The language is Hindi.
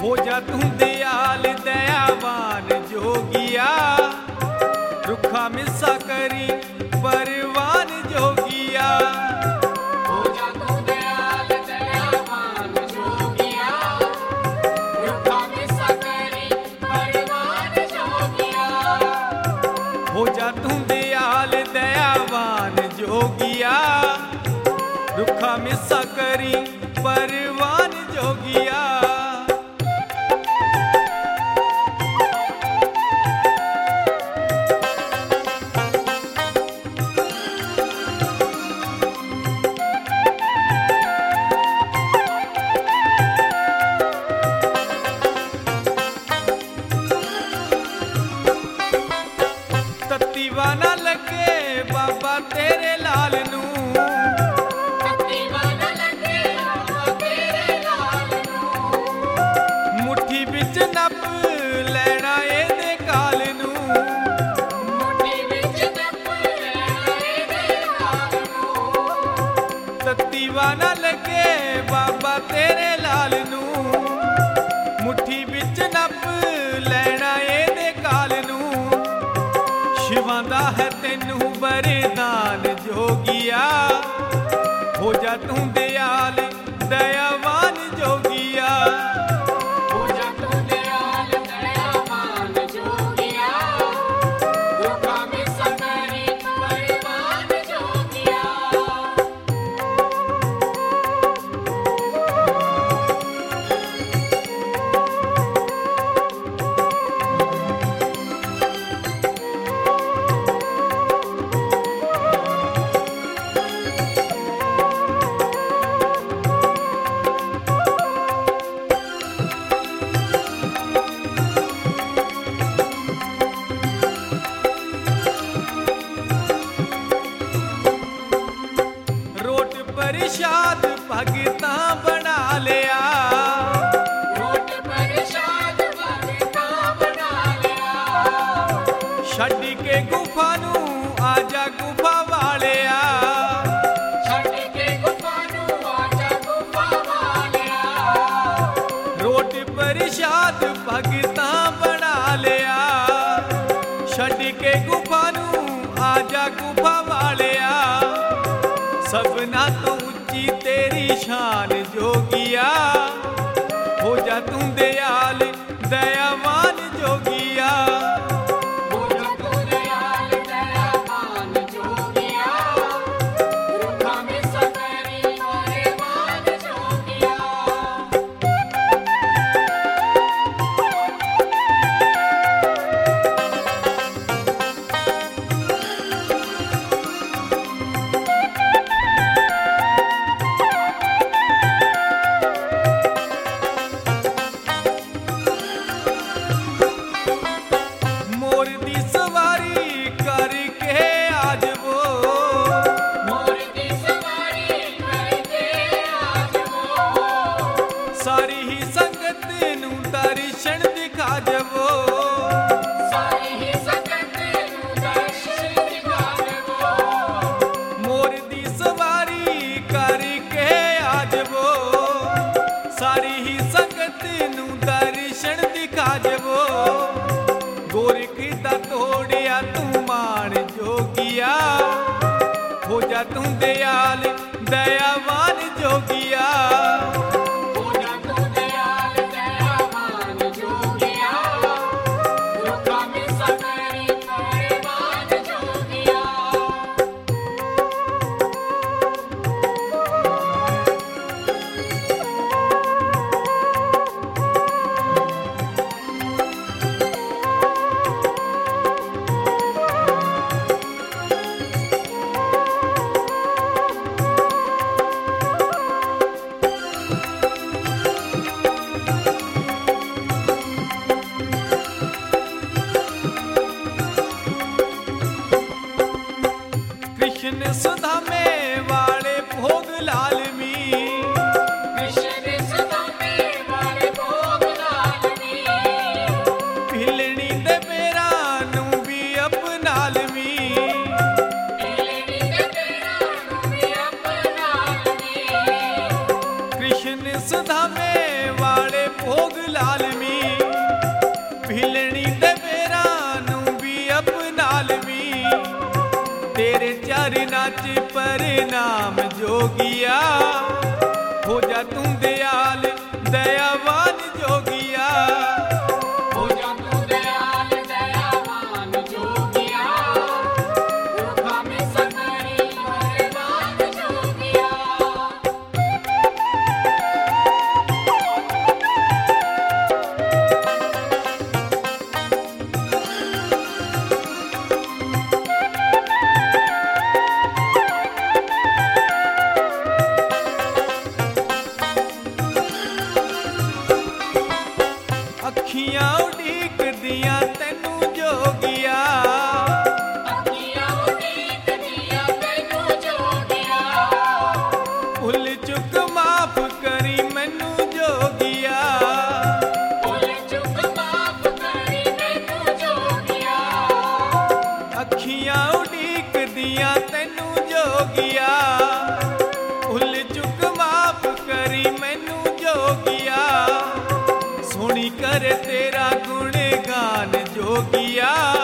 हो जा तू दयाल दयावान जोगिया, रुखा मिसा करी परवान जोगिया। हो जा तू दयाल दयावान जोगिया, रुखा मिसा करी परवान जोगिया। हो जा तू दयाल दयावान जोगिया, रुखा मिसा करी परवान जोगिया। तत्तीवा ना लगे बाबा तेरे लाल नू, तत्तीवा ना लगे बाबा तेरे लाल नू। मुट्ठी बिच नप लेना एदे काल नू, मुट्ठी विच नप लेना एदे काल नू। तत्तीवा ना लगे बाबा तेरे लाल नू, मुट्ठी बिच नप लेना एदे काल नू। शिवां दा है तैनू वरदान जोगिया, हो जा तू दयाल दयावान जोगिया। हो जा तू दयाल दयावान जोगिया, रुखा मिसा करी परवान जोगिया। रोट परिशाद भगता बना लिया, रोट प्रसाद भगता बना लिया। छड्ड के गुफा नू आजा गुफा वालिया। छड्ड के गुफा नू आजा गुफा वालिया। रोट परिशाद भगता बना लिया, छड्ड के गुफा नू आजा गुफा वालिया। सबना तो ऊंची तेरी शान जोगिया, हो जा तू दयाल दयावान जोगिया। हो जा तू दयाल दयावान जोगिया, रुखा मिसा करी परवान जोगिया। मोर दी सवारी करके आज वो, मोर दी सवारी करके आज वो। सारी ही संगत नू दर्शन दिखा जवो। सारी ही संगत नू दर्शन दिखा देवो। मोर दी सवारी करके आज वो, सारी ही संगत नू दर्शन दिखा जवो। गोरख दा तोड़िया तू मान जोगिया, हो जा तू दयाल दयावान जोगिया। हो जा तू दयाल दयावान जोगिया, रुखा मिसा करी परवान जोगिया। कृष्ण सुधा में वाले भोग लाल मी, कृष्ण सदा में वाले भोग लाल मी। भिलनी दे मेरा नू भी अपनाल मी। भिलनी दे मेरा नू भी अपनाल मी। कृष्ण सुधा में वाले भोग लाल नर नाचे परिणाम जोगिया हो जा तू दयाल दयावान जोगिया हो जा तू दयाल दयावान जोगिया दुखा में सतरी वरदान जोगिया अखियां उड़ीक दिया तैनू जोगिया अखियां उड़ीक दिया तैनू जोगिया भुल चुक माफ करी मैनू जोगिया भुल चुक माफ करी मैनू जोगिया अखियां उड़ीक दिया तैनू जोगिया भुल चुक माफ करी मैनू जोगिया सोनी कर तेरा गुण गान जोगिया